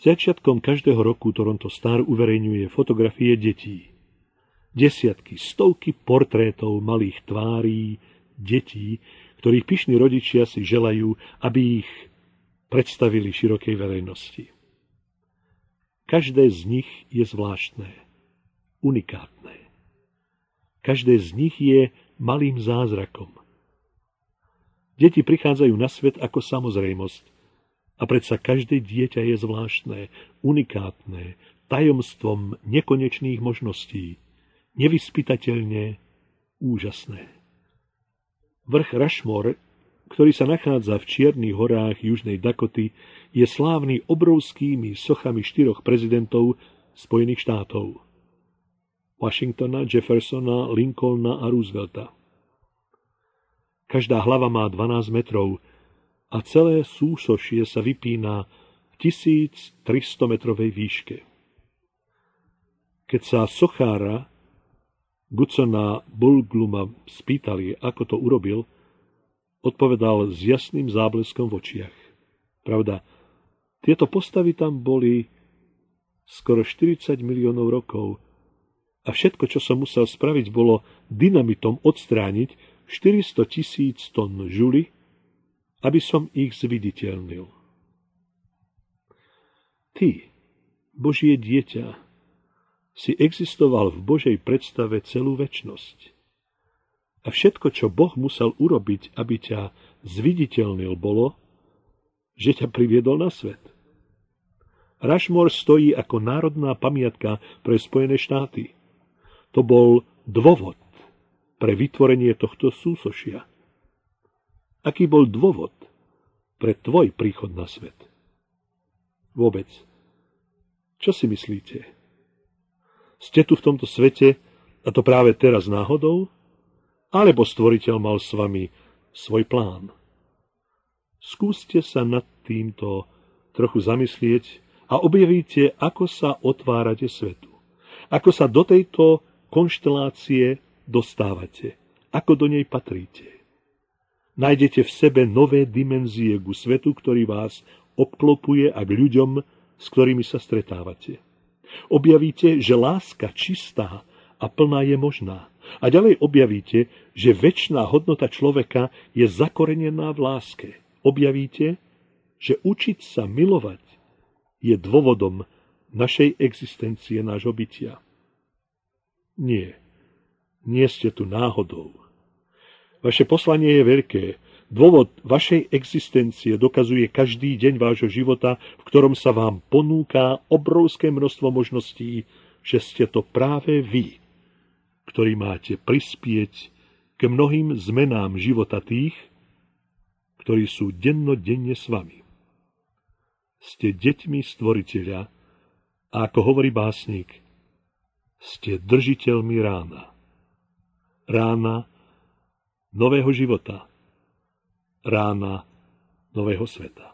Začiatkom každého roku Toronto Star uverejňuje fotografie detí. Desiatky, stovky portrétov malých tvárí detí, ktorých pyšní rodičia si želajú, aby ich predstavili širokej verejnosti. Každé z nich je zvláštne, unikátne. Každé z nich je malým zázrakom. Deti prichádzajú na svet ako samozrejmosť a predsa každé dieťa je zvláštne, unikátne, tajomstvom nekonečných možností, nevyspytateľne úžasné. Vrch Rushmore, ktorý sa nachádza v Čiernych horách Južnej Dakoty, je slávny obrovskými sochami 4 prezidentov Spojených štátov. Washingtona, Jeffersona, Lincolna a Roosevelta. Každá hlava má 12 metrov a celé súsošie sa vypína v 1300-metrovej výške. Keď sa sochára Gudsona Bulgluma spýtali, ako to urobil, odpovedal s jasným zábleskom v očiach. Pravda, tieto postavy tam boli skoro 40 miliónov rokov a všetko, čo som musel spraviť, bolo dynamitom odstrániť 400 000 tón žuly, aby som ich zviditeľnil. Ty, Božie dieťa, si existoval v Božej predstave celú večnosť. A všetko, čo Boh musel urobiť, aby ťa zviditeľnil, bolo, že ťa priviedol na svet. Rushmore stojí ako národná pamiatka pre Spojené štáty. To bol dôvod pre vytvorenie tohto súsošia. Aký bol dôvod pre tvoj príchod na svet? Vôbec. Čo si myslíte? Ste tu v tomto svete, a to práve teraz náhodou? Alebo Stvoriteľ mal s vami svoj plán? Skúste sa nad týmto trochu zamyslieť a objavíte, ako sa otvárate svetu. Ako sa do tejto konštelácie dostávate. Ako do nej patríte. Nájdete v sebe nové dimenzie ku svetu, ktorý vás obklopuje, a k ľuďom, s ktorými sa stretávate. Objavíte, že láska čistá a plná je možná. A ďalej objavíte, že večná hodnota človeka je zakorenená v láske. Objavíte, že učiť sa milovať je dôvodom našej existencie, nášho bytia. Nie ste tu náhodou. Vaše poslanie je veľké. Dôvod vašej existencie dokazuje každý deň vášho života, v ktorom sa vám ponúka obrovské množstvo možností, že ste to práve vy, ktorí máte prispieť k mnohým zmenám života tých, ktorí sú dennodenne s vami. Ste deťmi Stvoriteľa a ako hovorí básnik, ste držiteľmi rána. Rána nového života. Rána nového sveta.